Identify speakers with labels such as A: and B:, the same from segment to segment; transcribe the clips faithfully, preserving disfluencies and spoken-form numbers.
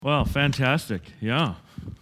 A: Wow, fantastic. Yeah.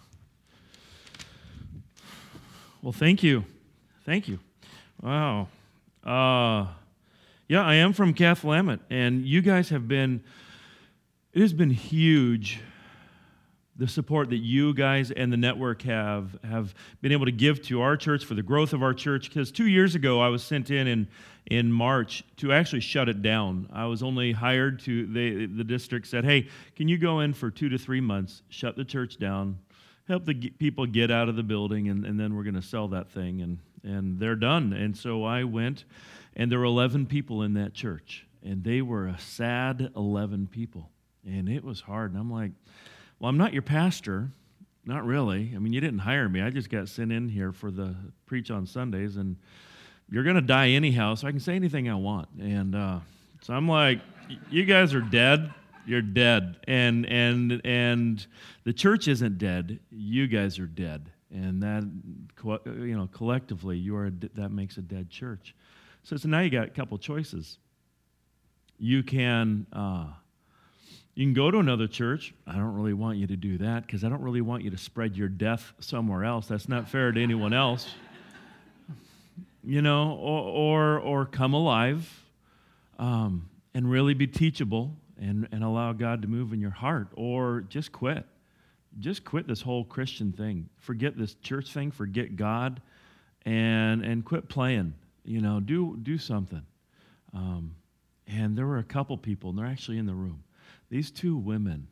A: Well, thank you. Thank you. Wow. Uh, yeah, I am from Cathlamet, and you guys have been, it has been huge, the support that you guys and the network have have been able to give to our church for the growth of our church, because two years ago I was sent in in, in March to actually shut it down. I was only hired to, they, the district said, hey, can you go in for two to three months, shut the church down, help the g- people get out of the building, and, and then we're going to sell that thing, and, and they're done. And so I went, and there were eleven people in that church, and they were a sad eleven people, and it was hard. And I'm like, well, I'm not your pastor, not really. I mean, you didn't hire me. I just got sent in here for the preach on Sundays, and you're going to die anyhow, so I can say anything I want. And uh, so I'm like, you guys are dead. You're dead. And and and the church isn't dead. You guys are dead. And that, you know, collectively, you are a, that makes a dead church. So, so now you got a couple choices. You can... Uh, You can go to another church. I don't really want you to do that because I don't really want you to spread your death somewhere else. That's not fair to anyone else. You know, or or, or come alive um, and really be teachable and, and allow God to move in your heart, or just quit. Just quit this whole Christian thing. Forget this church thing. Forget God, and and quit playing. You know, do do something. Um, and there were a couple people, and they're actually in the room. These two women,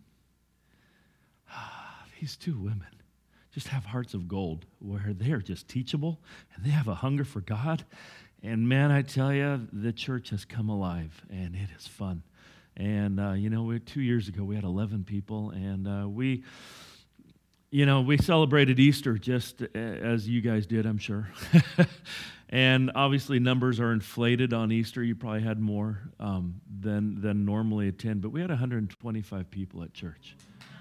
A: these two women just have hearts of gold where they're just teachable and they have a hunger for God. And man, I tell you, the church has come alive and it is fun. And, uh, you know, we, two years ago we had eleven people, and uh, we, you know, we celebrated Easter just as you guys did, I'm sure. And obviously numbers are inflated on Easter. You probably had more um, than than normally attend, but we had one hundred twenty-five people at church.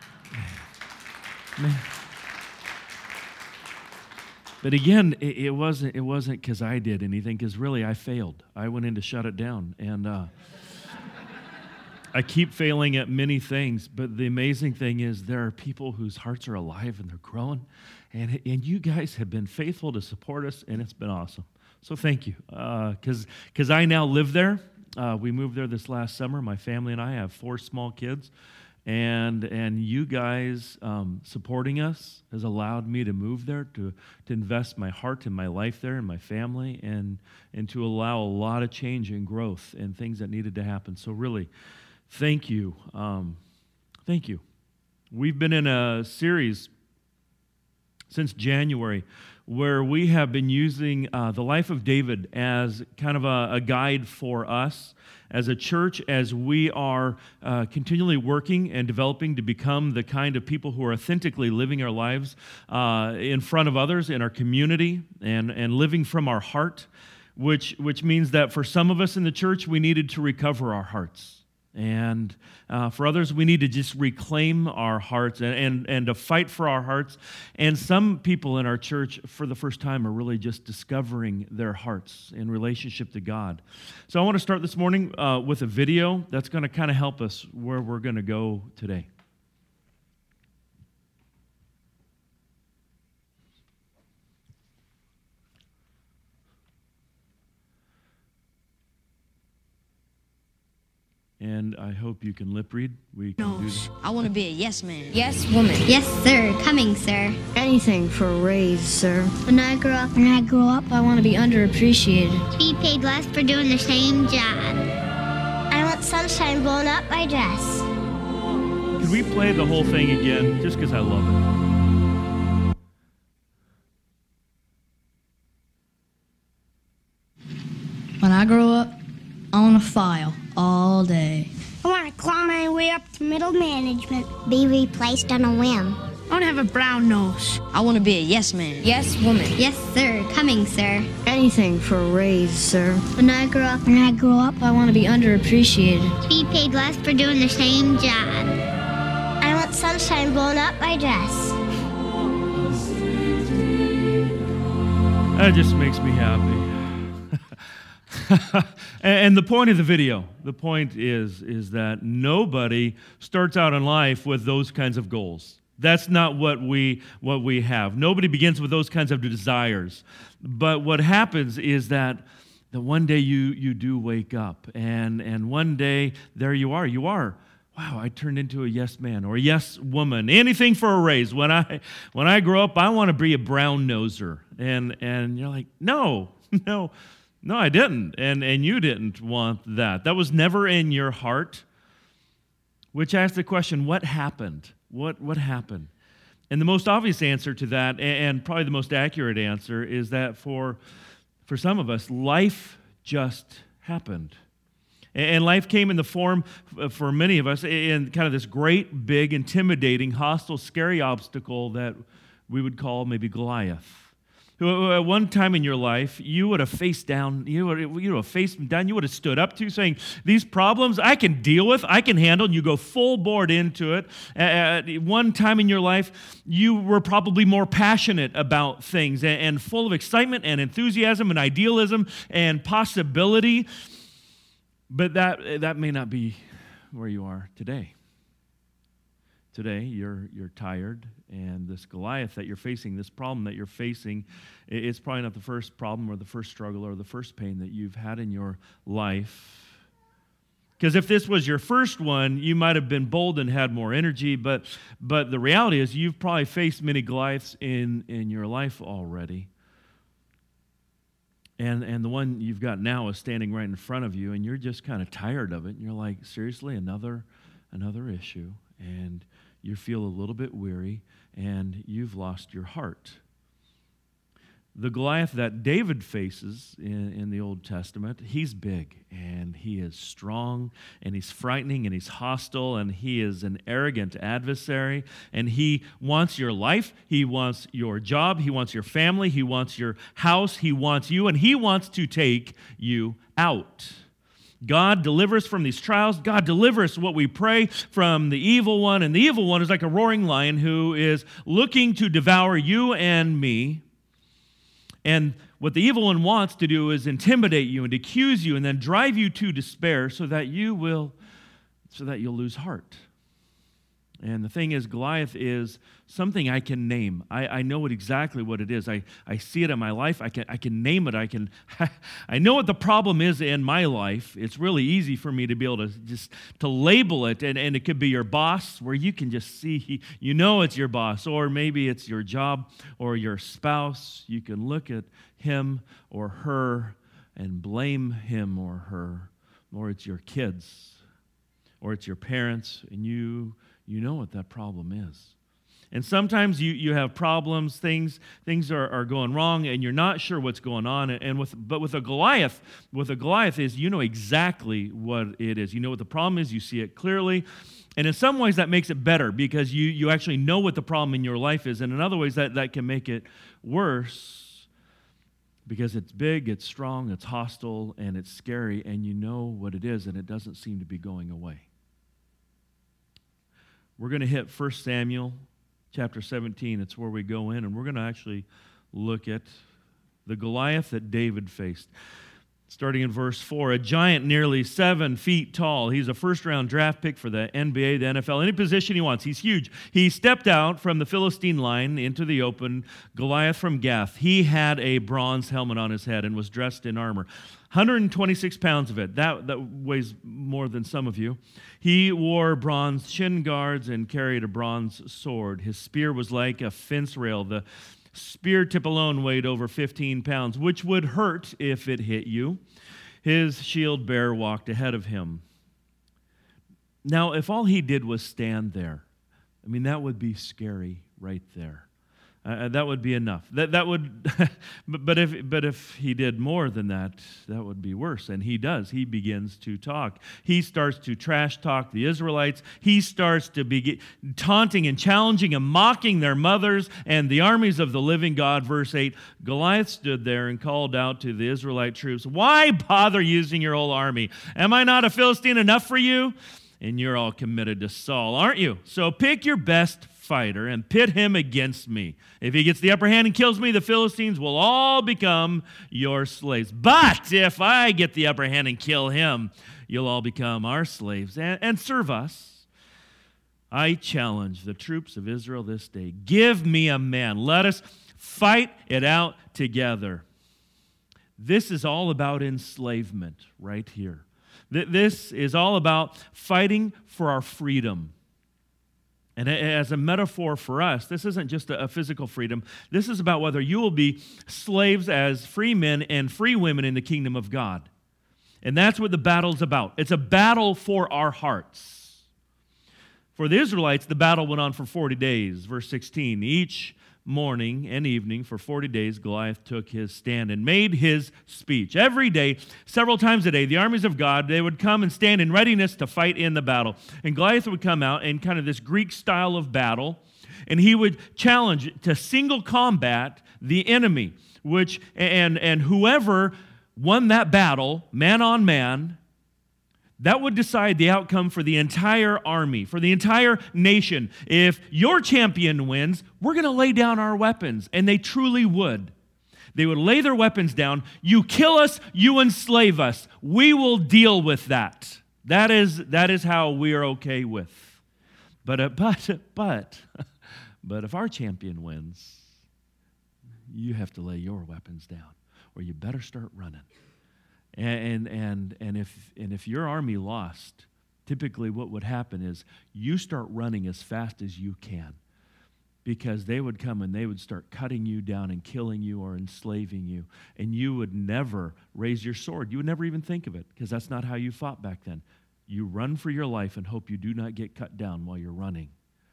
A: Man. But again, it, it wasn't it wasn't because I did anything, because really I failed. I went in to shut it down, and uh, I keep failing at many things. But the amazing thing is there are people whose hearts are alive and they're growing, and and you guys have been faithful to support us, and it's been awesome. So thank you, because uh, because I now live there. Uh, we moved there this last summer. My family and I have four small kids, and and you guys um, supporting us has allowed me to move there, to to invest my heart and my life there and my family, and and to allow a lot of change and growth and things that needed to happen. So really, thank you, um, thank you. We've been in a series since January, where we have been using uh, the life of David as kind of a, a guide for us as a church, as we are uh, continually working and developing to become the kind of people who are authentically living our lives uh, in front of others, in our community, and, and living from our heart, which, which means that for some of us in the church, we needed to recover our hearts. And uh, for others, we need to just reclaim our hearts and, and, and to fight for our hearts. And some people in our church, for the first time, are really just discovering their hearts in relationship to God. So I want to start this morning uh, with a video that's going to kind of help us where we're going to go today. And I hope you can lip read. We can
B: No,
A: do this.
B: I want to be a yes man.
C: Yes, woman.
D: Yes, sir. Coming, sir.
B: Anything for a raise, sir.
D: When I grow up,
C: When I grow up, I want to be underappreciated.
D: be paid less for doing the same job. I want sunshine blowing up my dress.
A: Could we play the whole thing again, just because I love it?
C: When I grow up, I want to file all day.
D: I want to claw my way up to middle management. Be replaced on a whim.
B: I want to have a brown nose. I want to be a yes man.
C: Yes, woman.
D: Yes, sir. Coming, sir.
B: Anything for a raise, sir.
D: When I grow up,
C: When I grow up, I want to be underappreciated.
D: be paid less for doing the same job. I want sunshine blowing up my dress.
A: That just makes me happy. And the point of the video, the point is, is that nobody starts out in life with those kinds of goals. That's not what we what we have. Nobody begins with those kinds of desires. But what happens is that, that one day you you do wake up, and, and one day there you are. You are, wow, I turned into a yes man or a yes woman. Anything for a raise. When I when I grow up, I want to be a brown noser. And and you're like, no, no, no, I didn't. And and you didn't want that. That was never in your heart. Which asks the question, what happened? What what happened? And the most obvious answer to that, and probably the most accurate answer, is that for, for some of us, life just happened. And life came in the form, for many of us, in kind of this great, big, intimidating, hostile, scary obstacle that we would call maybe Goliath. Who at one time in your life, you would have faced down, you would, you would have faced down, you would have stood up to, saying, these problems I can deal with, I can handle, and you go full board into it. At one time in your life, you were probably more passionate about things and, and full of excitement and enthusiasm and idealism and possibility. But that that may not be where you are today. Today, you're you're tired, and this Goliath that you're facing, this problem that you're facing, it's probably not the first problem or the first struggle or the first pain that you've had in your life. Because if this was your first one, you might have been bold and had more energy, but but the reality is you've probably faced many Goliaths in, in your life already. And and the one you've got now is standing right in front of you, and you're just kind of tired of it. And you're like, seriously, another another issue. And you feel a little bit weary, and you've lost your heart. The Goliath that David faces in, in the Old Testament, he's big, and he is strong, and he's frightening, and he's hostile, and he is an arrogant adversary, and he wants your life, he wants your job, he wants your family, he wants your house, he wants you, and he wants to take you out. God delivers from these trials. God delivers what we pray from the evil one. And the evil one is like a roaring lion who is looking to devour you and me. And what the evil one wants to do is intimidate you and accuse you and then drive you to despair so that you will, so that you'll lose heart. And the thing is, Goliath is something I can name. I, I know it exactly what it is. I, I see it in my life. I can I can name it. I can I know what the problem is in my life. It's really easy for me to be able to just to label it. And, and it could be your boss, where you can just see, you know it's your boss. Or maybe it's your job or your spouse. You can look at him or her and blame him or her. Or it's your kids. Or it's your parents. And you... You know what that problem is. And sometimes you, you have problems, things things are, are going wrong, and you're not sure what's going on. And with but with a Goliath, with a Goliath is you know exactly what it is. You know what the problem is, you see it clearly. And in some ways that makes it better because you, you actually know what the problem in your life is. And in other ways that, that can make it worse because it's big, it's strong, it's hostile, and it's scary, and you know what it is, and it doesn't seem to be going away. We're going to hit First Samuel chapter seventeen. It's where we go in, and we're going to actually look at the Goliath that David faced. Starting in verse four, a giant nearly seven feet tall. He's a first-round draft pick for the N B A, the N F L, any position he wants. He's huge. He stepped out from the Philistine line into the open, Goliath from Gath. He had a bronze helmet on his head and was dressed in armor. one hundred twenty-six pounds of it. That, that weighs more than some of you. He wore bronze shin guards and carried a bronze sword. His spear was like a fence rail. The spear tip alone weighed over fifteen pounds, which would hurt if it hit you. His shield bearer walked ahead of him. Now, if all he did was stand there, I mean, that would be scary right there. Uh, that would be enough. That that would, but, but if but if he did more than that, that would be worse. And he does. He begins to talk. He starts to trash talk the Israelites. He starts to be taunting and challenging and mocking their mothers and the armies of the living God. Verse eight, Goliath stood there and called out to the Israelite troops, "Why bother using your whole army? Am I not a Philistine enough for you? And you're all committed to Saul, aren't you? So pick your best fighter and pit him against me. If he gets the upper hand and kills me, the Philistines will all become your slaves. But if I get the upper hand and kill him, you'll all become our slaves and, and serve us. I challenge the troops of Israel this day. Give me a man. Let us fight it out together. This is all about enslavement right here. This is all about fighting for our freedom. And as a metaphor for us, this isn't just a physical freedom. This is about whether you will be slaves as free men and free women in the kingdom of God. And that's what the battle's about. It's a battle for our hearts. For the Israelites, the battle went on for forty days. Verse sixteen, each morning and evening for forty days, Goliath took his stand and made his speech. Every day, several times a day, the armies of God, they would come and stand in readiness to fight in the battle. And Goliath would come out in kind of this Greek style of battle, and he would challenge to single combat the enemy, which and, and whoever won that battle, man on man, that would decide the outcome for the entire army, for the entire nation. If your champion wins, we're going to lay down our weapons. And they truly would. They would lay their weapons down. You kill us, you enslave us. We will deal with that. That is, that is how we are okay with. But, uh, but, but, but if our champion wins, you have to lay your weapons down, or you better start running. And, and, and, if, and if your army lost, typically what would happen is you start running as fast as you can, because they would come and they would start cutting you down and killing you or enslaving you, and you would never raise your sword. You would never even think of it, because that's not how you fought back then. You run for your life and hope you do not get cut down while you're running.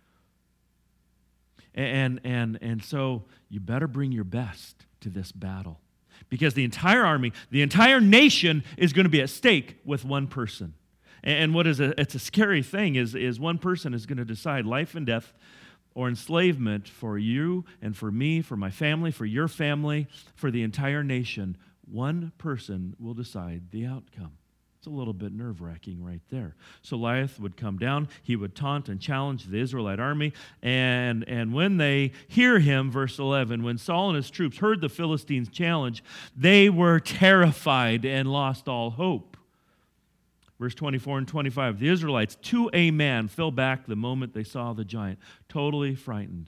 A: And, and, and so you better bring your best to this battle. Because the entire army, the entire nation is going to be at stake with one person. And what is a, it's a scary thing is, is one person is going to decide life and death or enslavement for you and for me, for my family, for your family, for the entire nation. One person will decide the outcome. It's a little bit nerve-wracking right there. So Goliath would come down, he would taunt and challenge the Israelite army, and, and when they hear him, verse eleven, when Saul and his troops heard the Philistines' challenge, they were terrified and lost all hope. Verse twenty-four and twenty-five, the Israelites, to a man, fell back the moment they saw the giant, totally frightened.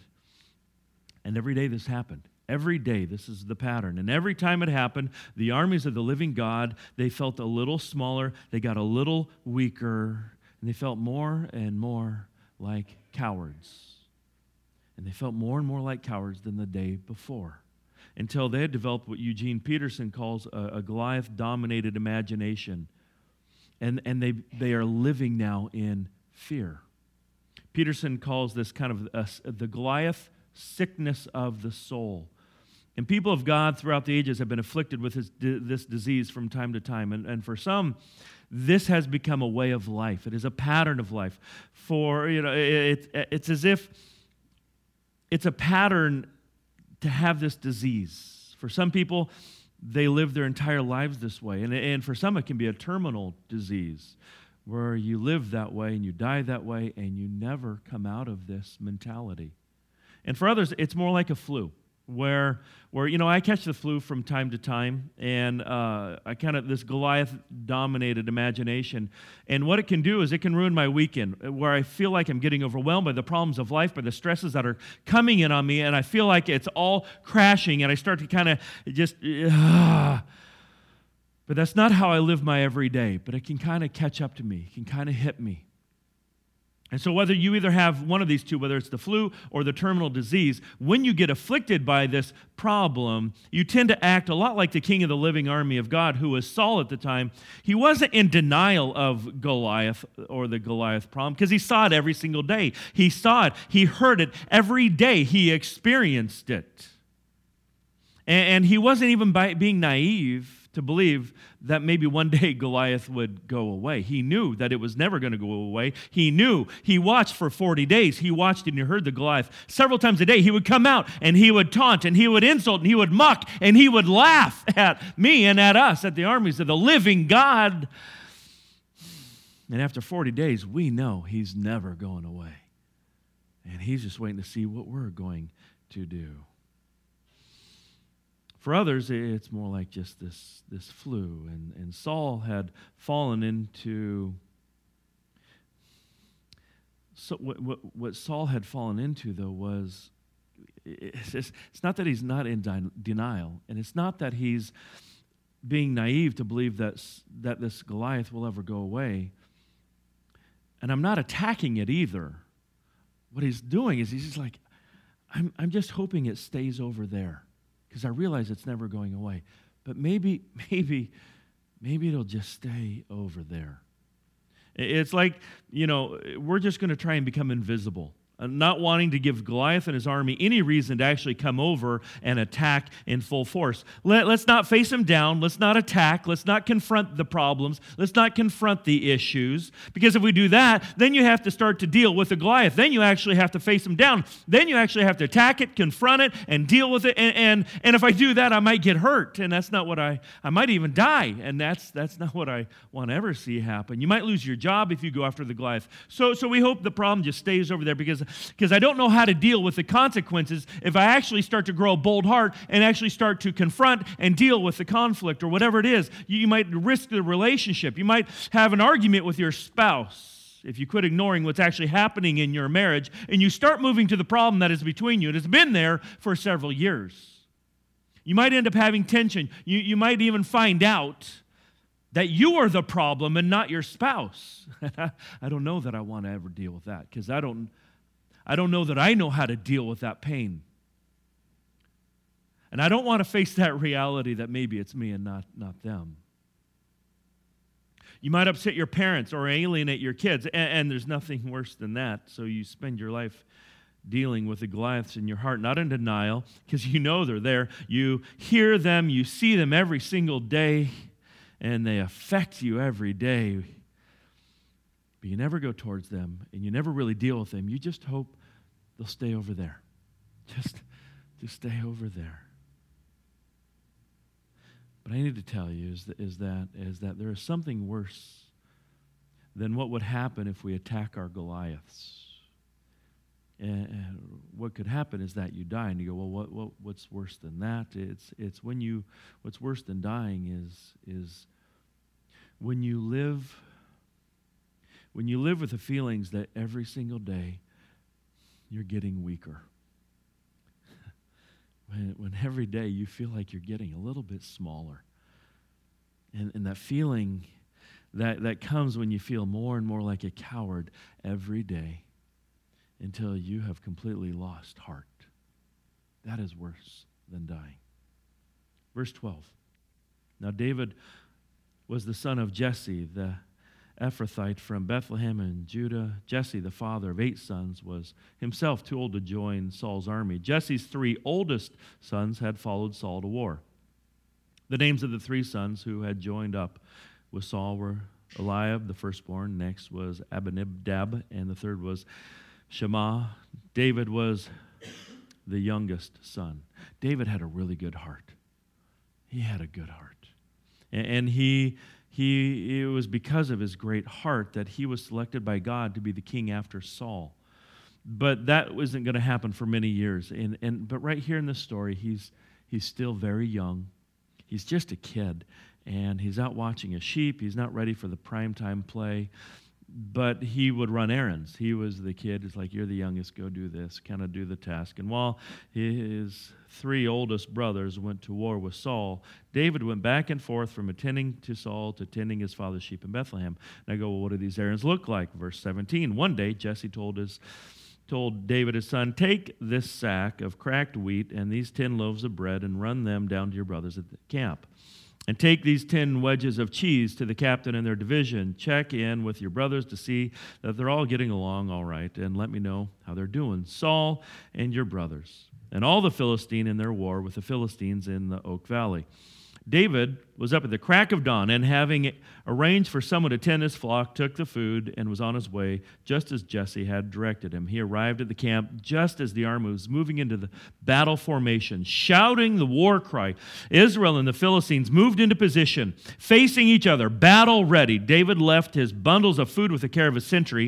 A: And every day this happened. Every day, this is the pattern. And every time it happened, the armies of the living God, they felt a little smaller, they got a little weaker, and they felt more and more like cowards. And they felt more and more like cowards than the day before, until they had developed what Eugene Peterson calls a, a Goliath-dominated imagination. And, and they, they are living now in fear. Peterson calls this kind of a, the Goliath sickness of the soul. And people of God throughout the ages have been afflicted with this, this disease from time to time. And, and for some, this has become a way of life. It is a pattern of life. For, you know, it, it, it's as if it's a pattern to have this disease. For some people, they live their entire lives this way. And, and for some, it can be a terminal disease where you live that way and you die that way and you never come out of this mentality. And for others, it's more like a flu, where, where you know, I catch the flu from time to time, and uh, I kind of, this Goliath-dominated imagination, and what it can do is it can ruin my weekend, where I feel like I'm getting overwhelmed by the problems of life, by the stresses that are coming in on me, and I feel like it's all crashing, and I start to kind of just, uh, but that's not how I live my everyday, but it can kind of catch up to me, it can kind of hit me. And so whether you either have one of these two, whether it's the flu or the terminal disease, when you get afflicted by this problem, you tend to act a lot like the king of the living army of God, who was Saul at the time. He wasn't in denial of Goliath or the Goliath problem, because he saw it every single day. He saw it. He heard it every day. He experienced it. And he wasn't even by being naive to believe that maybe one day Goliath would go away. He knew that it was never going to go away. He knew. He watched for forty days. He watched and he heard the Goliath. Several times a day, he would come out and he would taunt and he would insult and he would mock and he would laugh at me and at us, at the armies of the living God. And after forty days, we know he's never going away. And he's just waiting to see what we're going to do. For others, it's more like just this, this flu. And, and Saul had fallen into... So what, what, what Saul had fallen into, though, was... It's, just, it's not that he's not in de- denial. And it's not that he's being naive to believe that, that this Goliath will ever go away. And I'm not attacking it either. What he's doing is he's just like, I'm, I'm just hoping it stays over there because I realize it's never going away. But maybe, maybe, maybe it'll just stay over there. It's like, you know, we're just going to try and become invisible. Not wanting to give Goliath and his army any reason to actually come over and attack in full force. Let, let's not face him down. Let's not attack. Let's not confront the problems. Let's not confront the issues. Because if we do that, then you have to start to deal with the Goliath. Then you actually have to face him down. Then you actually have to attack it, confront it, and deal with it. And, and, and if I do that, I might get hurt. And that's not what I, I might even die. And that's, that's not what I want to ever see happen. You might lose your job if you go after the Goliath. So, so we hope the problem just stays over there because Because I don't know how to deal with the consequences if I actually start to grow a bold heart and actually start to confront and deal with the conflict or whatever it is. You, you might risk the relationship. You might have an argument with your spouse if you quit ignoring what's actually happening in your marriage and you start moving to the problem that is between you. It has been there for several years. You might end up having tension. You, you might even find out that you are the problem and not your spouse. I don't know that I want to ever deal with that because I don't... I don't know that I know how to deal with that pain. And I don't want to face that reality that maybe it's me and not, not them. You might upset your parents or alienate your kids, and, and there's nothing worse than that. So you spend your life dealing with the Goliaths in your heart, not in denial, because you know they're there. You hear them, you see them every single day, and they affect you every day. But you never go towards them, and you never really deal with them. You just hope they'll stay over there. Just, just stay over there. But I need to tell you is that, is that, is that there is something worse than what would happen if we attack our Goliaths. And what could happen is that you die, and you go, well, what, what what's worse than that? It's it's when you what's worse than dying is is when you live when you live with the feelings that every single day you're getting weaker. When, when every day you feel like you're getting a little bit smaller. And, and that feeling that, that comes when you feel more and more like a coward every day until you have completely lost heart. That is worse than dying. Verse twelve. Now David was the son of Jesse, the Ephrathite from Bethlehem in Judah. Jesse, the father of eight sons, was himself too old to join Saul's army. Jesse's three oldest sons had followed Saul to war. The names of the three sons who had joined up with Saul were Eliab, the firstborn. Next was Abinadab, and the third was Shammah. David was the youngest son. David had a really good heart. He had a good heart. And he... He, it was because of his great heart that he was selected by God to be the king after Saul. But that wasn't going to happen for many years. And, and but right here in this story, he's he's still very young. He's just a kid, and he's out watching his sheep. He's not ready for the primetime play, but he would run errands. He was the kid who's like, you're the youngest, go do this, kind of do the task. And while his three oldest brothers went to war with Saul, David went back and forth from attending to Saul to tending his father's sheep in Bethlehem. And I go, well, what do these errands look like? Verse seventeen, one day Jesse told his told David his son, take this sack of cracked wheat and these ten loaves of bread and run them down to your brothers at the camp. And take these ten wedges of cheese to the captain in their division. Check in with your brothers to see that they're all getting along all right, and let me know how they're doing. Saul and your brothers, and all the Philistine in their war with the Philistines in the Oak Valley. David was up at the crack of dawn, and having arranged for someone to tend his flock, took the food and was on his way, just as Jesse had directed him. He arrived at the camp just as the army was moving into the battle formation, shouting the war cry. Israel and the Philistines moved into position, facing each other, battle ready. David left his bundles of food with the care of a sentry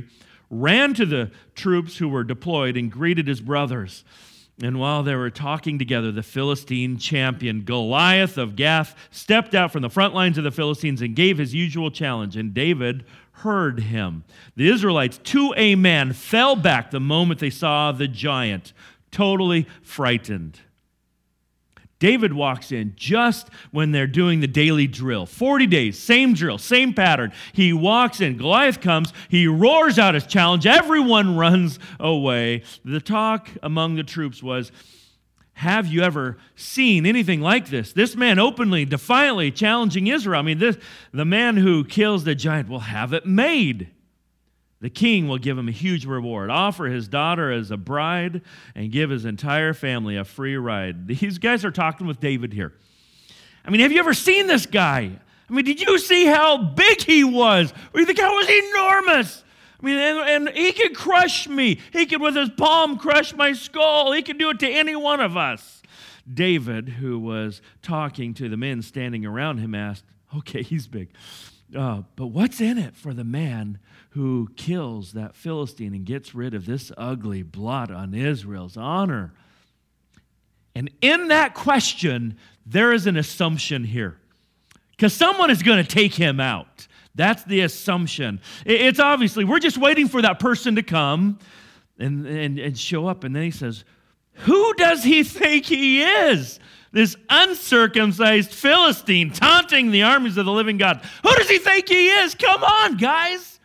A: ran to the troops who were deployed and greeted his brothers. And while they were talking together, the Philistine champion, Goliath of Gath, stepped out from the front lines of the Philistines and gave his usual challenge, and David heard him. The Israelites, to a man, fell back the moment they saw the giant, totally frightened. David walks in just when they're doing the daily drill. forty days, same drill, same pattern. He walks in. Goliath comes. He roars out his challenge. Everyone runs away. The talk among the troops was, have you ever seen anything like this? This man openly, defiantly challenging Israel. I mean, this, the man who kills the giant will have it made. The king will give him a huge reward, offer his daughter as a bride, and give his entire family a free ride. These guys are talking with David here. I mean, have you ever seen this guy? I mean, did you see how big he was? Or you think I was enormous? I mean, and, and he could crush me. He could, with his palm, crush my skull. He could do it to any one of us. David, who was talking to the men standing around him, asked, okay, he's big. Uh, but what's in it for the man who kills that Philistine and gets rid of this ugly blot on Israel's honor? And in that question, there is an assumption here. Because someone is going to take him out. That's the assumption. It's obviously, we're just waiting for that person to come and, and, and show up. And then he says, who does he think he is? This uncircumcised Philistine taunting the armies of the living God. Who does he think he is? Come on, guys.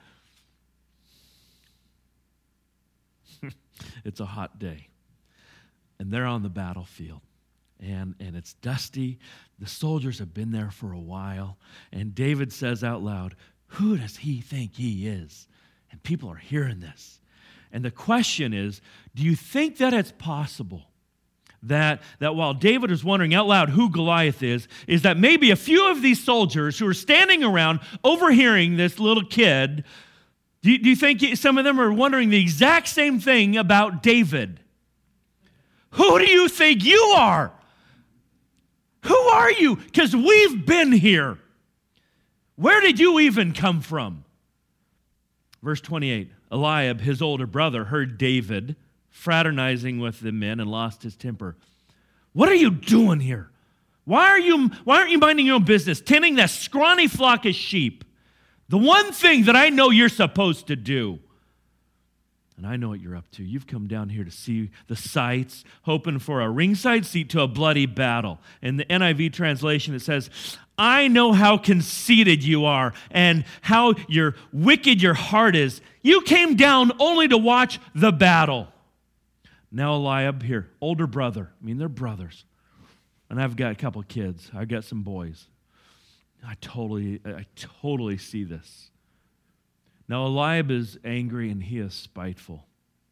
A: It's a hot day. And they're on the battlefield. And, and it's dusty. The soldiers have been there for a while. And David says out loud, who does he think he is? And people are hearing this. And the question is, do you think that it's possible That, that while David is wondering out loud who Goliath is, is that maybe a few of these soldiers who are standing around overhearing this little kid, do you, do you think some of them are wondering the exact same thing about David? Who do you think you are? Who are you? Because we've been here. Where did you even come from? Verse twenty-eight, Eliab, his older brother, heard David fraternizing with the men and lost his temper. What are you doing here? Why are you, why aren't you minding your own business, tending that scrawny flock of sheep? The one thing that I know you're supposed to do. And I know what you're up to. You've come down here to see the sights, hoping for a ringside seat to a bloody battle. In the N I V translation, it says, I know how conceited you are and how your wicked your heart is. You came down only to watch the battle. Now Eliab here, older brother. I mean, they're brothers. And I've got a couple of kids. I've got some boys. I totally, I totally see this. Now Eliab is angry and he is spiteful.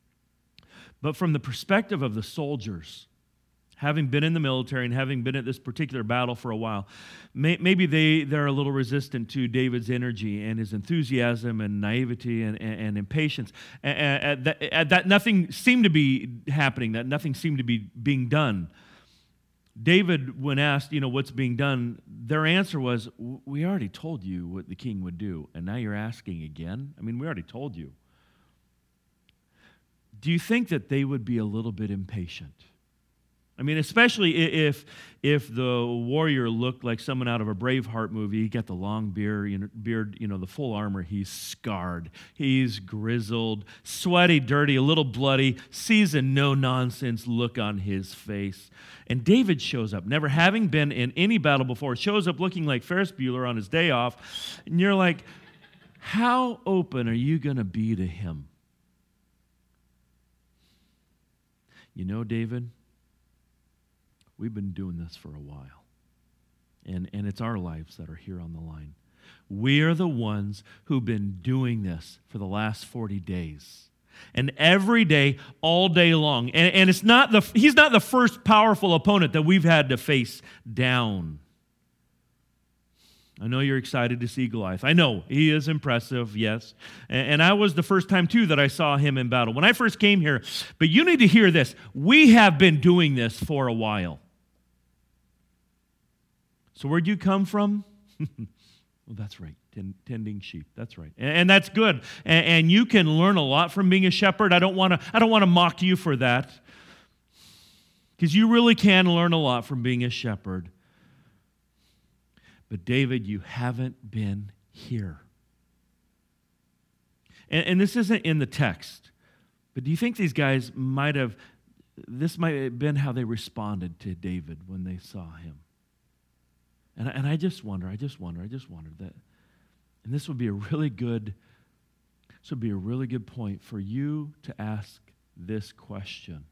A: But from the perspective of the soldiers, having been in the military and having been at this particular battle for a while, may, maybe they, they're a little resistant to David's energy and his enthusiasm and naivety and, and, and impatience. And, and that, and that nothing seemed to be happening, that nothing seemed to be being done. David, when asked, you know, what's being done, their answer was, we already told you what the king would do, and now you're asking again? I mean, we already told you. Do you think that they would be a little bit impatient? I mean, especially if if the warrior looked like someone out of a Braveheart movie. He got the long beard, you know, beard, you know, the full armor. He's scarred. He's grizzled, sweaty, dirty, a little bloody, seasoned, no-nonsense look on his face. And David shows up, never having been in any battle before, shows up looking like Ferris Bueller on his day off. And you're like, how open are you going to be to him? You know, David, we've been doing this for a while, and, and it's our lives that are here on the line. We are the ones who've been doing this for the last forty days, and every day, all day long. And, and it's not the he's not the first powerful opponent that we've had to face down. I know you're excited to see Goliath. I know, he is impressive, yes. And, and I was the first time, too, that I saw him in battle. When I first came here, but you need to hear this. We have been doing this for a while. So where'd you come from? Well, that's right. Ten, tending sheep. That's right, and, and that's good. And, and you can learn a lot from being a shepherd. I don't want to. I don't want to mock you for that, because you really can learn a lot from being a shepherd. But David, you haven't been here. And, and this isn't in the text, but do you think these guys might have? This might have been how they responded to David when they saw him. And, and I just wonder. I just wonder. I just wonder that. And this would be a really good, this would be a really good point for you to ask this question.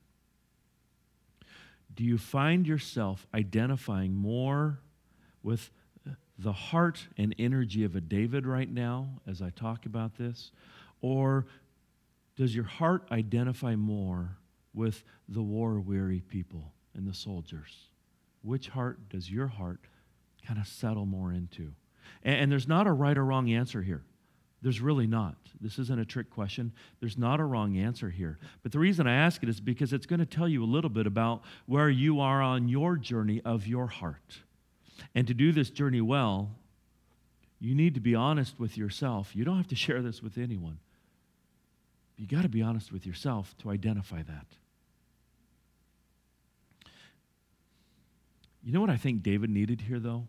A: Do you find yourself identifying more with the heart and energy of a David right now as I talk about this? Or does your heart identify more with the war-weary people and the soldiers? Which heart does your heart kind of settle more into? And there's not a right or wrong answer here. There's really not. This isn't a trick question. There's not a wrong answer here. But the reason I ask it is because it's going to tell you a little bit about where you are on your journey of your heart. And to do this journey well, you need to be honest with yourself. You don't have to share this with anyone. You got to be honest with yourself to identify that. You know what I think David needed here, though?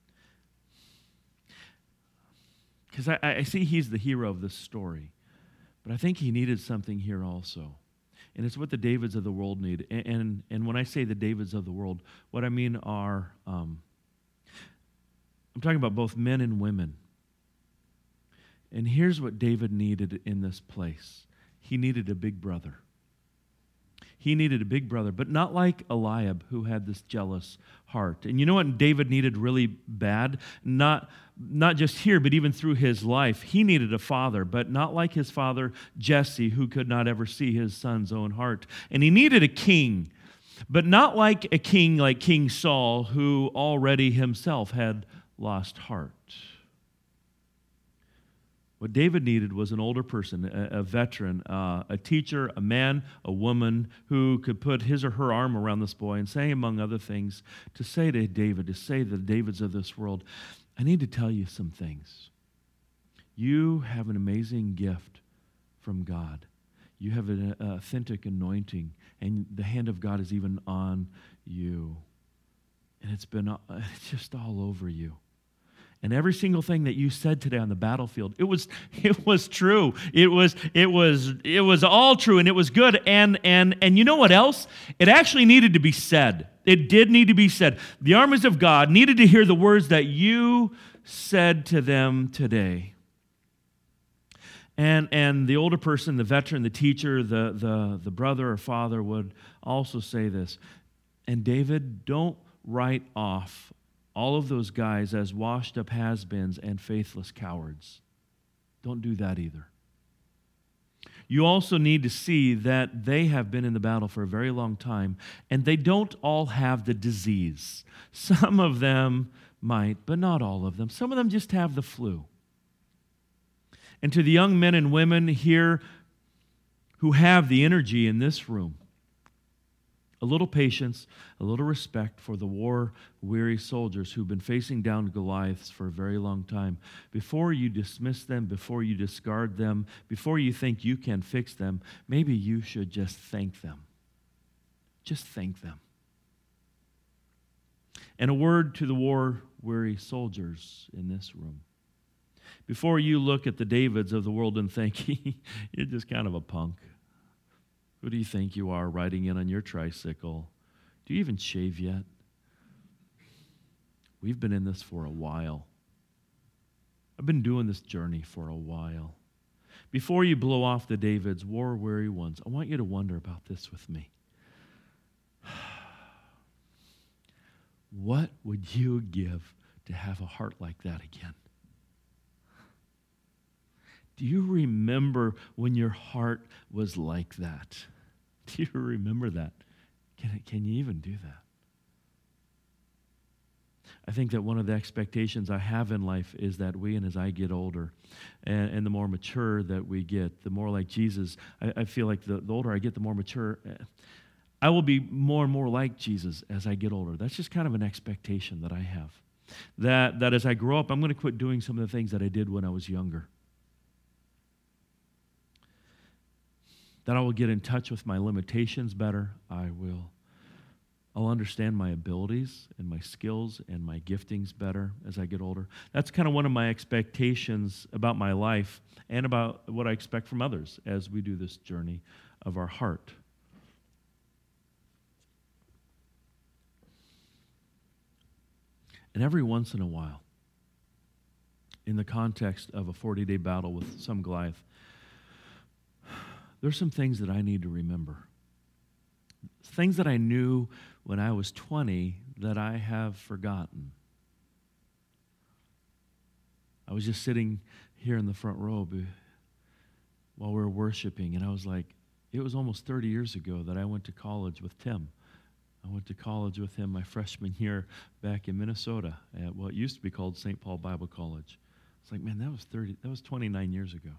A: Because I, I see he's the hero of this story. But I think he needed something here also. And it's what the Davids of the world need. And, and, and when I say the Davids of the world, what I mean are, um, I'm talking about both men and women. And here's what David needed in this place. He needed a big brother. He needed a big brother, but not like Eliab, who had this jealous heart. And you know what David needed really bad? Not, not just here, but even through his life. He needed a father, but not like his father Jesse, who could not ever see his son's own heart. And he needed a king, but not like a king like King Saul, who already himself had lost heart. What David needed was an older person, a, a veteran, uh, a teacher, a man, a woman who could put his or her arm around this boy and say, among other things, to say to David, to say to the Davids of this world, I need to tell you some things. You have an amazing gift from God. You have an authentic anointing, and the hand of God is even on you. And it's been, it's just all over you. And every single thing that you said today on the battlefield, it was it was true. It was it was it was all true, and it was good. And and and you know what else? It actually needed to be said. It did need to be said. The armies of God needed to hear the words that you said to them today. And and the older person, the veteran, the teacher, the the the brother or father would also say this. And David, don't write off all of those guys as washed-up has-beens and faithless cowards. Don't do that either. You also need to see that they have been in the battle for a very long time, and they don't all have the disease. Some of them might, but not all of them. Some of them just have the flu. And to the young men and women here who have the energy in this room, a little patience, a little respect for the war-weary soldiers who've been facing down Goliaths for a very long time. Before you dismiss them, before you discard them, before you think you can fix them, maybe you should just thank them. Just thank them. And a word to the war-weary soldiers in this room. Before you look at the Davids of the world and think, you're just kind of a punk. Who do you think you are riding in on your tricycle? Do you even shave yet? We've been in this for a while. I've been doing this journey for a while. Before you blow off the Davids, war-weary ones, I want you to wonder about this with me. What would you give to have a heart like that again? Do you remember when your heart was like that? Do you remember that? Can, can you even do that? I think that one of the expectations I have in life is that we, and as I get older, and, and the more mature that we get, the more like Jesus, I, I feel like the, the older I get, the more mature, I will be more and more like Jesus as I get older. That's just kind of an expectation that I have. that, that as I grow up, I'm going to quit doing some of the things that I did when I was younger. That I will get in touch with my limitations better. I will I'll understand my abilities and my skills and my giftings better as I get older. That's kind of one of my expectations about my life and about what I expect from others as we do this journey of our heart. And every once in a while, in the context of a forty-day battle with some Goliath, there's some things that I need to remember. Things that I knew when I was twenty that I have forgotten. I was just sitting here in the front row while we were worshiping, and I was like, it was almost thirty years ago that I went to college with Tim. I went to college with him my freshman year back in Minnesota at what used to be called Saint Paul Bible College. It's like, man, that was thirty, that was twenty-nine years ago.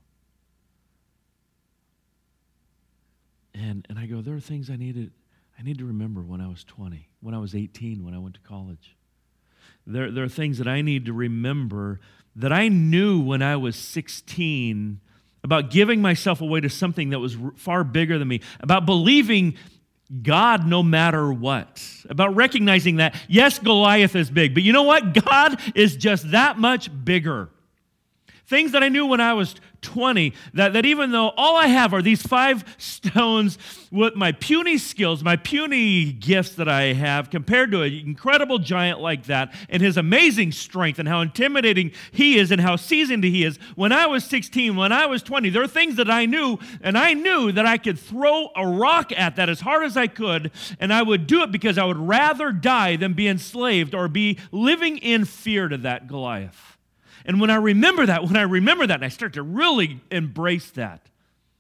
A: And and I go, there are things I needed, I need to remember when I was twenty, when I was eighteen, when I went to college. There, there are things that I need to remember that I knew when I was sixteen about giving myself away to something that was far bigger than me, about believing God no matter what, about recognizing that, yes, Goliath is big, but you know what? God is just that much bigger. Things that I knew when I was twenty, that, that even though all I have are these five stones with my puny skills, my puny gifts that I have, compared to an incredible giant like that, and his amazing strength and how intimidating he is and how seasoned he is, when I was sixteen, when I was twenty, there are things that I knew, and I knew that I could throw a rock at that as hard as I could, and I would do it because I would rather die than be enslaved or be living in fear to that Goliath. And when I remember that, when I remember that, and I start to really embrace that,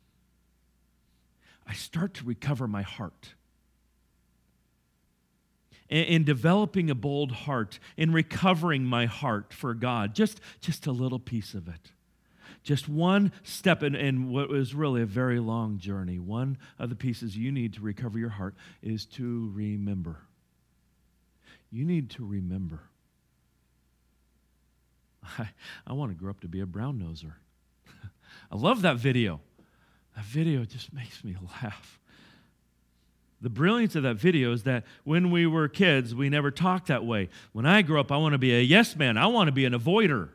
A: I start to recover my heart. In, in developing a bold heart, in recovering my heart for God, just, just a little piece of it. Just one step in, in what was really a very long journey. One of the pieces you need to recover your heart is to remember. You need to remember. I, I want to grow up to be a brown noser. I love that video. That video just makes me laugh. The brilliance of that video is that when we were kids, we never talked that way. When I grow up, I want to be a yes man. I want to be an avoider.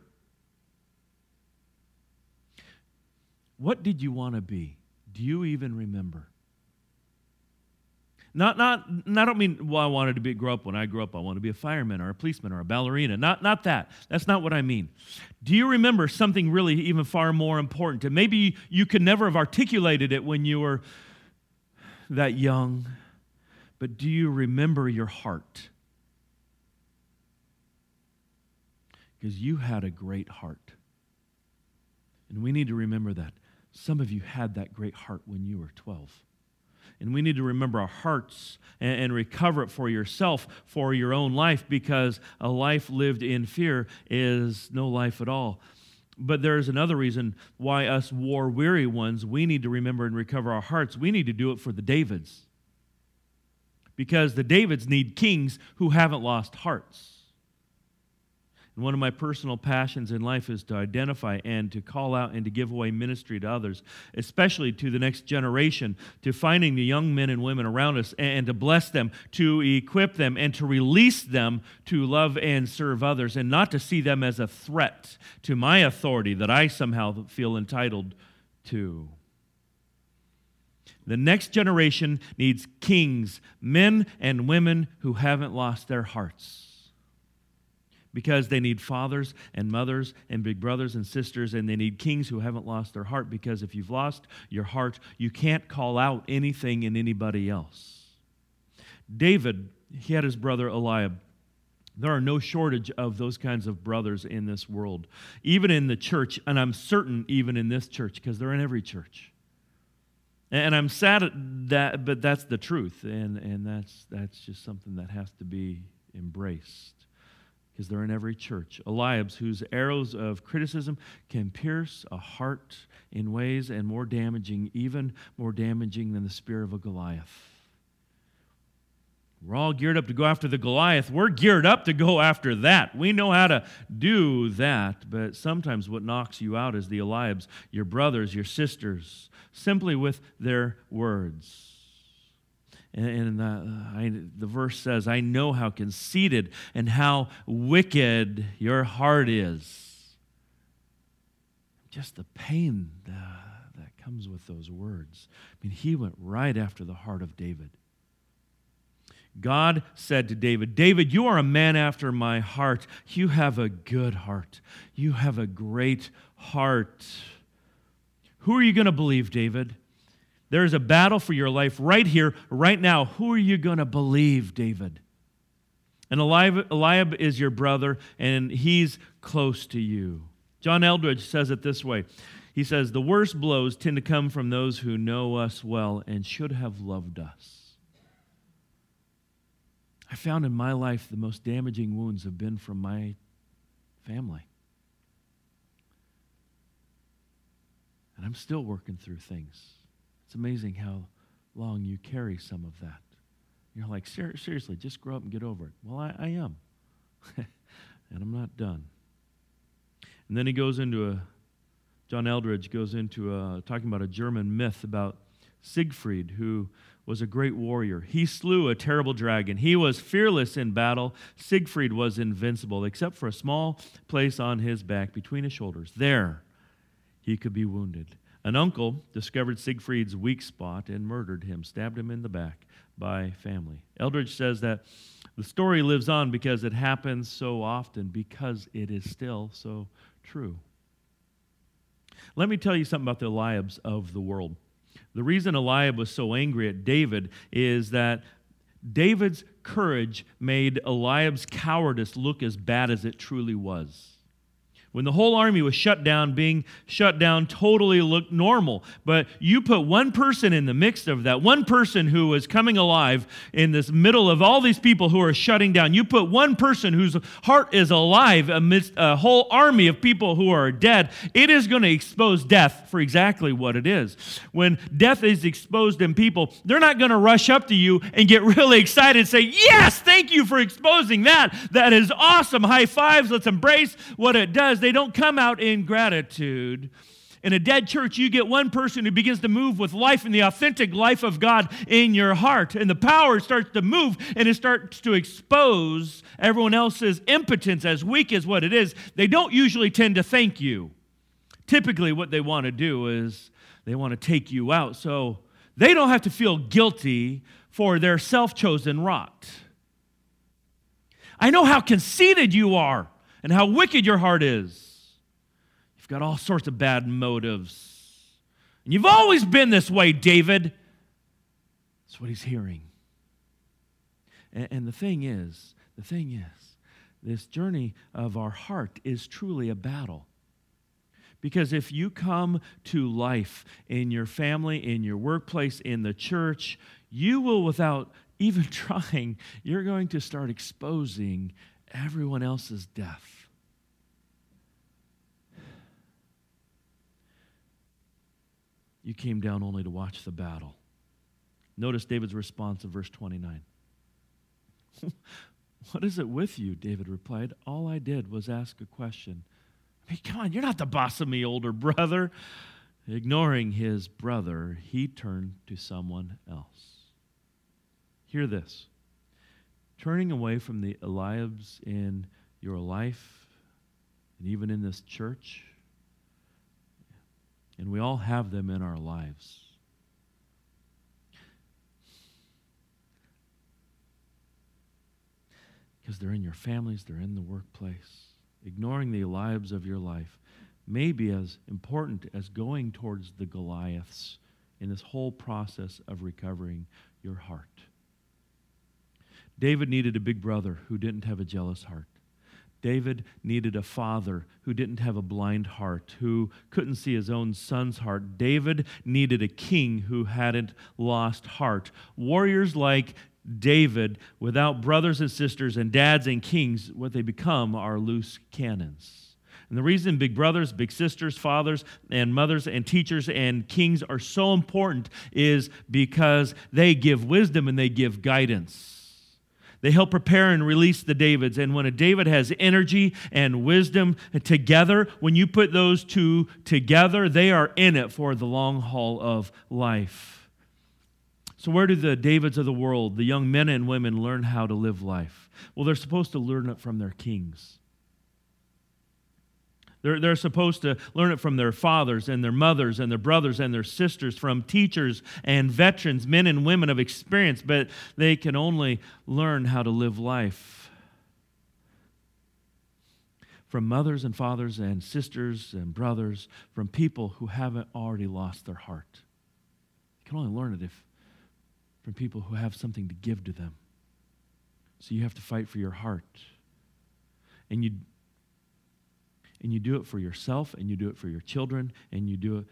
A: What did you want to be? Do you even remember? Not, not, I don't mean, well, I wanted to be, grow up when I grew up, I want to be a fireman or a policeman or a ballerina. Not, not that. That's not what I mean. Do you remember something really even far more important? And maybe you could never have articulated it when you were that young, but do you remember your heart? Because you had a great heart. And we need to remember that. Some of you had that great heart when you were twelve. And we need to remember our hearts and, and recover it for yourself, for your own life, because a life lived in fear is no life at all. But there's another reason why us war-weary ones, we need to remember and recover our hearts. We need to do it for the Davids. Because the Davids need kings who haven't lost hearts. And one of my personal passions in life is to identify and to call out and to give away ministry to others, especially to the next generation, to finding the young men and women around us and to bless them, to equip them, and to release them to love and serve others, and not to see them as a threat to my authority that I somehow feel entitled to. The next generation needs kings, men and women who haven't lost their hearts. Because they need fathers and mothers and big brothers and sisters, and they need kings who haven't lost their heart, because if you've lost your heart, you can't call out anything in anybody else. David, he had his brother Eliab. There are no shortage of those kinds of brothers in this world, even in the church, and I'm certain even in this church, because they're in every church. And I'm sad at that, but that's the truth, and, and that's, that's just something that has to be embraced. Because they're in every church. Eliabs, whose arrows of criticism can pierce a heart in ways and more damaging, even more damaging than the spear of a Goliath. We're all geared up to go after the Goliath. We're geared up to go after that. We know how to do that, but sometimes what knocks you out is the Eliabs, your brothers, your sisters, simply with their words. And uh, I, the verse says, I know how conceited and how wicked your heart is. Just the pain uh, that comes with those words. I mean, he went right after the heart of David. God said to David, David, you are a man after my heart. You have a good heart. You have a great heart. Who are you going to believe, David? There is a battle for your life right here, right now. Who are you going to believe, David? And Eliab, Eliab is your brother, and he's close to you. John Eldredge says it this way. He says, the worst blows tend to come from those who know us well and should have loved us. I found in my life the most damaging wounds have been from my family. And I'm still working through things. It's amazing how long you carry some of that. You're like, Ser- seriously, just grow up and get over it. Well, I, I am. And I'm not done. And then he goes into a, John Eldredge goes into a, talking about a German myth about Siegfried, who was a great warrior. He slew a terrible dragon. He was fearless in battle. Siegfried was invincible, except for a small place on his back between his shoulders. There, he could be wounded. An uncle discovered Siegfried's weak spot and murdered him, stabbed him in the back by family. Eldredge says that the story lives on because it happens so often, because it is still so true. Let me tell you something about the Eliabs of the world. The reason Eliab was so angry at David is that David's courage made Eliab's cowardice look as bad as it truly was. When the whole army was shut down, being shut down totally looked normal. But you put one person in the mix of that, one person who was coming alive in this middle of all these people who are shutting down. You put one person whose heart is alive amidst a whole army of people who are dead. It is going to expose death for exactly what it is. When death is exposed in people, they're not going to rush up to you and get really excited and say, yes, thank you for exposing that. That is awesome. High fives. Let's embrace what it does. They don't come out in gratitude. In a dead church, you get one person who begins to move with life and the authentic life of God in your heart. And the power starts to move and it starts to expose everyone else's impotence, as weak as what it is. They don't usually tend to thank you. Typically, what they want to do is they want to take you out so they don't have to feel guilty for their self-chosen rot. I know how conceited you are and how wicked your heart is. You've got all sorts of bad motives. And you've always been this way, David. That's what he's hearing. And, and the thing is, the thing is, this journey of our heart is truly a battle. Because if you come to life in your family, in your workplace, in the church, you will, without even trying, you're going to start exposing everyone else's death. You came down only to watch the battle. Notice David's response in verse twenty-nine. What is it with you? David replied. All I did was ask a question. I mean, come on, you're not the boss of me, older brother. Ignoring his brother, he turned to someone else. Hear this. Turning away from the Eliabs in your life, and even in this church, and we all have them in our lives. Because they're in your families, they're in the workplace. Ignoring the Eliabs of your life may be as important as going towards the Goliaths in this whole process of recovering your heart. David needed a big brother who didn't have a jealous heart. David needed a father who didn't have a blind heart, who couldn't see his own son's heart. David needed a king who hadn't lost heart. Warriors like David, without brothers and sisters and dads and kings, what they become are loose cannons. And the reason big brothers, big sisters, fathers, and mothers, and teachers, and kings are so important is because they give wisdom and they give guidance. They help prepare and release the Davids. And when a David has energy and wisdom together, when you put those two together, they are in it for the long haul of life. So where do the Davids of the world, the young men and women, learn how to live life? Well, they're supposed to learn it from their kings. They're, they're supposed to learn it from their fathers and their mothers and their brothers and their sisters, from teachers and veterans, men and women of experience, but they can only learn how to live life from mothers and fathers and sisters and brothers, from people who haven't already lost their heart. You can only learn it if from people who have something to give to them. So you have to fight for your heart. And you And you do it for yourself, and you do it for your children, and you do it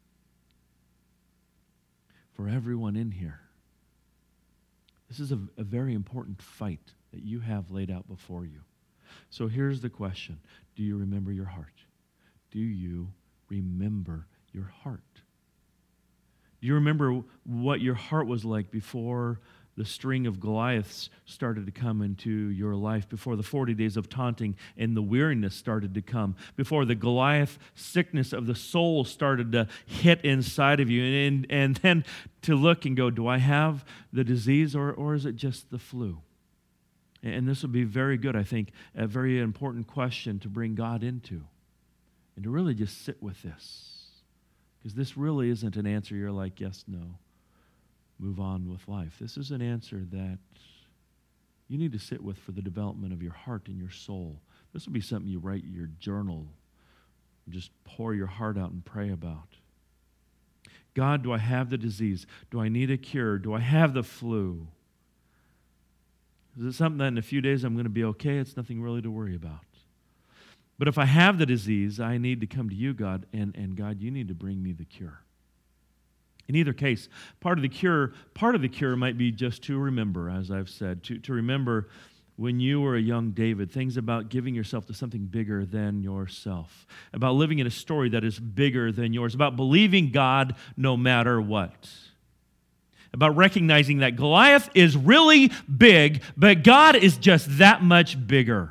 A: for everyone in here. This is a, a very important fight that you have laid out before you. So here's the question. Do you remember your heart? Do you remember your heart? Do you remember what your heart was like before the string of Goliaths started to come into your life, before the forty days of taunting and the weariness started to come, before the Goliath sickness of the soul started to hit inside of you, and, and then to look and go, do I have the disease, or, or is it just the flu? And this would be very good, I think, a very important question to bring God into, and to really just sit with this. Because this really isn't an answer you're like, yes, no. Move on with life. This is an answer that you need to sit with for the development of your heart and your soul. This will be something you write in your journal. Just pour your heart out and pray about. God, do I have the disease? Do I need a cure? Do I have the flu? Is it something that in a few days I'm going to be okay? It's nothing really to worry about. But if I have the disease, I need to come to you, God, and, and God, you need to bring me the cure. In either case, part of the cure, part of the cure might be just to remember, as I've said, to, to remember when you were a young David, things about giving yourself to something bigger than yourself, about living in a story that is bigger than yours, about believing God no matter what, about recognizing that Goliath is really big, but God is just that much bigger.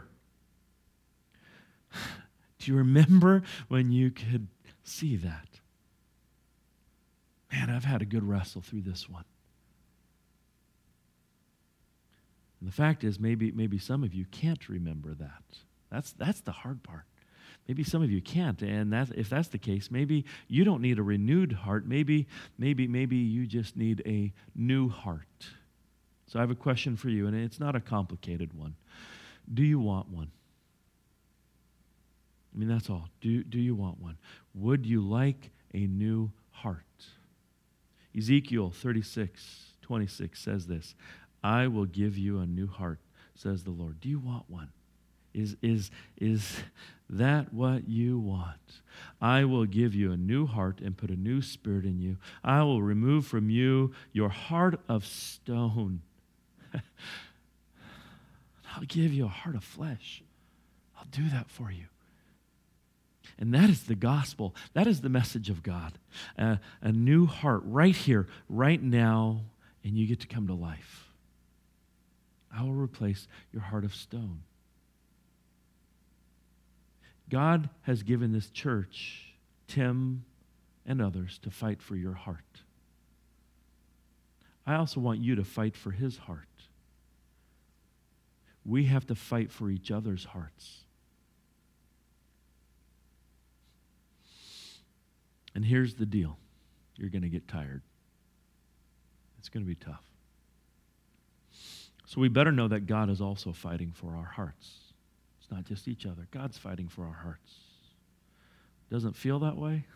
A: Do you remember when you could see that? Man, I've had a good wrestle through this one. And the fact is, maybe, maybe some of you can't remember that. That's, that's the hard part. Maybe some of you can't, and that, if that's the case, maybe you don't need a renewed heart. Maybe, maybe, maybe you just need a new heart. So I have a question for you, and it's not a complicated one. Do you want one? I mean, that's all. Do, do you want one? Would you like a new heart? Ezekiel thirty-six twenty-six says this, I will give you a new heart, says the Lord. Do you want one? Is, is, is that what you want? I will give you a new heart and put a new spirit in you. I will remove from you your heart of stone. I'll give you a heart of flesh. I'll do that for you. And that is the gospel. That is the message of God. Uh, a new heart right here, right now, and you get to come to life. I will replace your heart of stone. God has given this church, Tim and others, to fight for your heart. I also want you to fight for his heart. We have to fight for each other's hearts. And here's the deal. You're going to get tired. It's going to be tough. So we better know that God is also fighting for our hearts. It's not just each other. God's fighting for our hearts. Doesn't feel that way?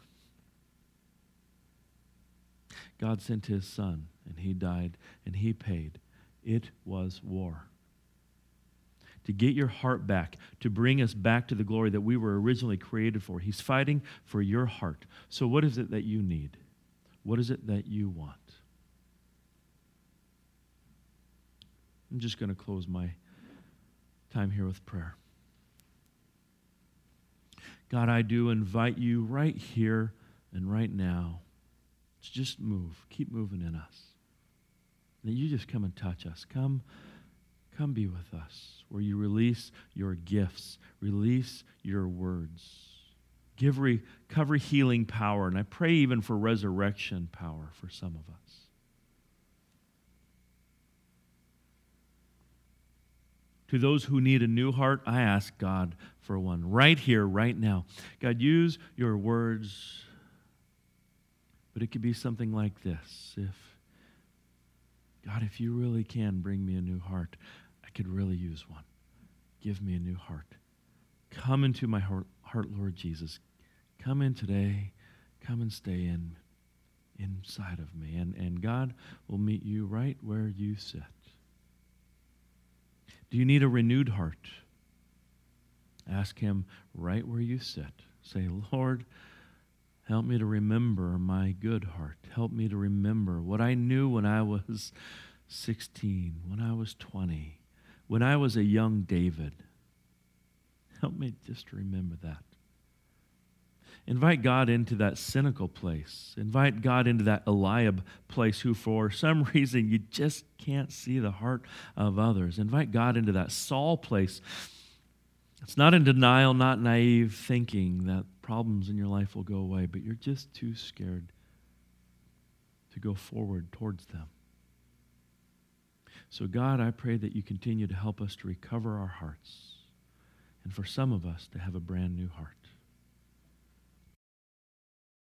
A: God sent his son, and he died, and he paid. It was war. To get your heart back, to bring us back to the glory that we were originally created for. He's fighting for your heart. So what is it that you need? What is it that you want? I'm just going to close my time here with prayer. God, I do invite you right here and right now to just move. Keep moving in us. That you just come and touch us. Come come be with us, where you release your gifts, release your words. Give recovery healing power, and I pray even for resurrection power for some of us. To those who need a new heart, I ask God for one right here, right now. God, use your words, but it could be something like this. If, God, if you really can bring me a new heart, I could really use one. Give me a new heart. Come into my heart, heart, Lord Jesus. Come in today. Come and stay in inside of me. And, and God will meet you right where you sit. Do you need a renewed heart? Ask him right where you sit. Say, Lord, help me to remember my good heart. Help me to remember what I knew when I was sixteen, when I was twenty, when I was a young David. Help me just to remember that. Invite God into that cynical place. Invite God into that Eliab place who for some reason you just can't see the heart of others. Invite God into that Saul place. It's not in denial, not naive thinking that problems in your life will go away, but you're just too scared to go forward towards them. So God, I pray that you continue to help us to recover our hearts, and for some of us to have a brand new heart.